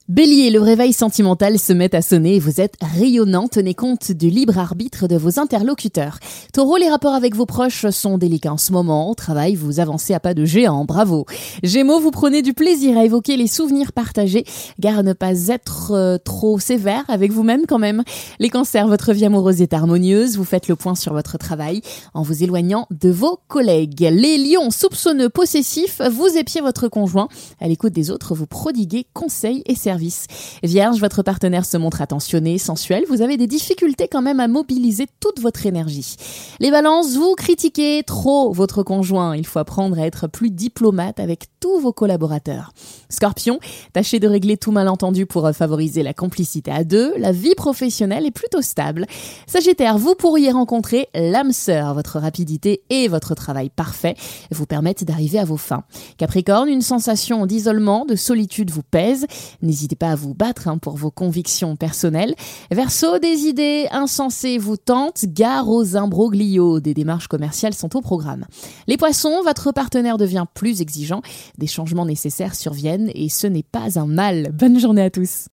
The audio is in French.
Bélier, le réveil sentimental se met à sonner et vous êtes rayonnant. Tenez compte du libre arbitre de vos interlocuteurs. Taureau, les rapports avec vos proches sont délicats en ce moment. Au travail, vous avancez à pas de géant. Bravo. Gémeaux, vous prenez du plaisir à évoquer les souvenirs partagés. Gare à ne pas être trop sévère avec vous-même quand même. Les cancers, votre vie amoureuse est harmonieuse. Vous faites le point sur votre travail en vous éloignant de vos collègues. Les lions, soupçonneux, possessifs, vous épiez votre conjoint. À l'écoute des autres, vous prodiguez conseils et services. Vierge, votre partenaire se montre attentionné, sensuel. Vous avez des difficultés quand même à mobiliser toute votre énergie. Les balances, vous critiquez trop votre conjoint. Il faut apprendre à être plus diplomate avec tous vos collaborateurs. Scorpion, tâchez de régler tout malentendu pour favoriser la complicité à deux. La vie professionnelle est plutôt stable. Sagittaire, vous pourriez rencontrer l'âme sœur. Votre rapidité et votre travail parfait vous permettent d'arriver à vos fins. Capricorne, une sensation d'isolement, de solitude vous pèse. N'hésitez pas à vous battre pour vos convictions personnelles. Verseau, des idées insensées vous tentent. Gare aux imbroglios. Des démarches commerciales sont au programme. Les poissons, votre partenaire devient plus exigeant. Des changements nécessaires surviennent et ce n'est pas un mal. Bonne journée à tous.